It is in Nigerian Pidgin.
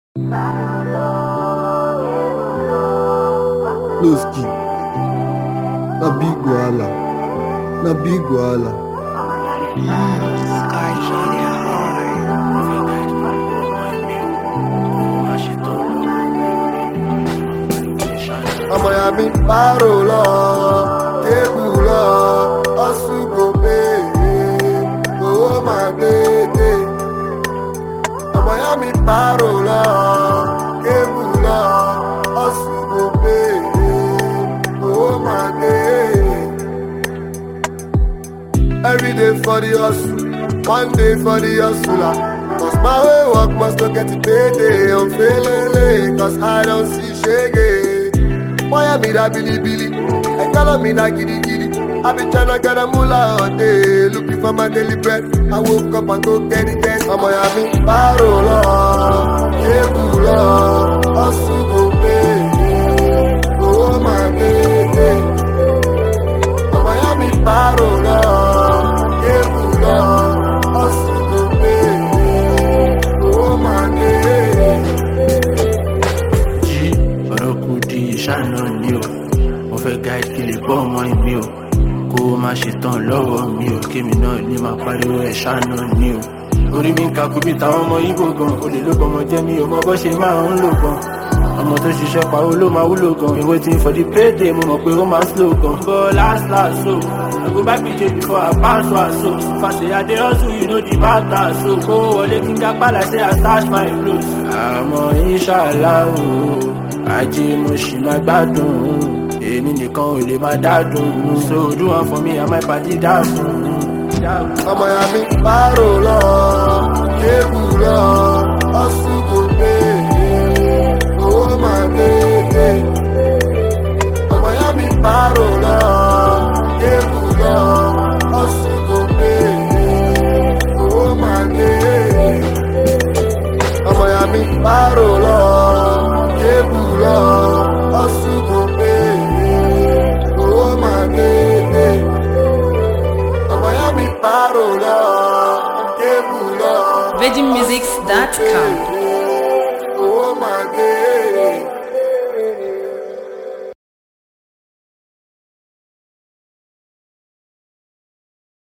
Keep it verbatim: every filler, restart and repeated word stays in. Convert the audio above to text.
No ski. Na big wahala. Na big wahala. Ọmọ ya mi paro lọ, tébù lọ, ọ̀sùn kò pé, owó máa dédé. Ọmọ ya mi paro lọ, tébù lọ, ọ̀sùn kò pé, owó máa dédé. Every day for the hustle, one day for the hustler. Cause my way work must not get it payday. I'm feeling late cause I don't see shaggy. Why am I that billy billy? I call me that giddy giddy. I been tryna get a moolah all day, looking for my daily bread. I woke up and go get it, get it. I'm a yami parola, kebula, asugo baby, oh my baby. I'm a yami parola, kebula, asugo baby, oh my baby. G, Orokudi, Shana New. Mo fẹ́ guide kí lè bọ́ ọmọ mi o. Kó o má ṣe tán lọ́wọ́ mi o. Kémi náà ní máa pariwo ẹ̀ ṣáná ni o. Orí mi ń ka kúbi táwọn ọmọ Ìgbò gan. Olè ló bọmọ jẹ́ mi ò mọ bọ́ ṣe máa ń lò gan. Ọmọ tó ṣiṣẹ́ pawó ló máa wúlò gan. We waiting for the payday, mo mọ̀ pé ó máa slow gan. But last last so, I go back P J before I pass one so. Fast I dey hustle, you know the matter so. Kó wọlé kí n ká pàlà say I stash my clothes. Àmọ́ inshallah o, ajé mo ṣì máa gbádùn. Èmi nìkan ò lè máa dádùn. So do one for me, I might party dádùn. Ọmọ ya mi paro lọ, kébù lọ, ọ̀sùn kò pé, owó máa dédé. Ọmọ ya mi paro lọ, kébù lọ, ọ̀sùn kò pé, owó máa dédé. Ọmọ ya mi paro lọ, kébù lọ, ọ̀sùn kò pé, owó máa dédé. Virgin Musics dot com. Oh my God.